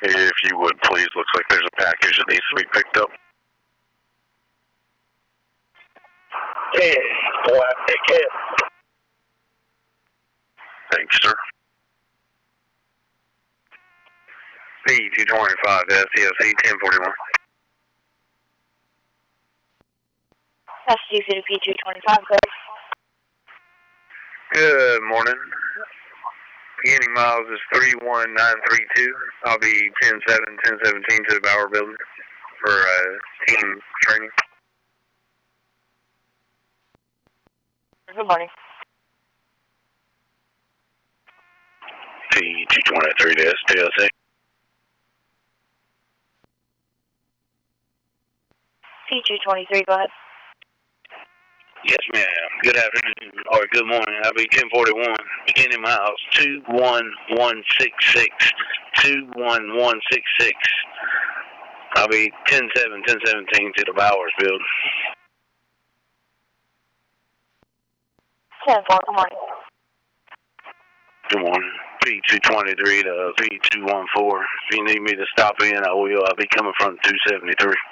If you would, please. Looks like there's a package that needs to be picked up. Yeah, boy, take care. Thanks, sir. P225 SCSE 1041. SCC to P225, go. Good morning. Beginning miles is 31932. I'll be 10-7, 1017 to the Bauer building for team training. Good morning. P223 to STSA. P223, go ahead. Yes, ma'am. Good afternoon, or good morning. I'll be 1041. Beginning miles 21166. 21166. I'll be 10-7, 1017 to the Bowers building. 10-4, good morning. Good morning. P223 to P214. If you need me to stop in, I will. I'll be coming from 273.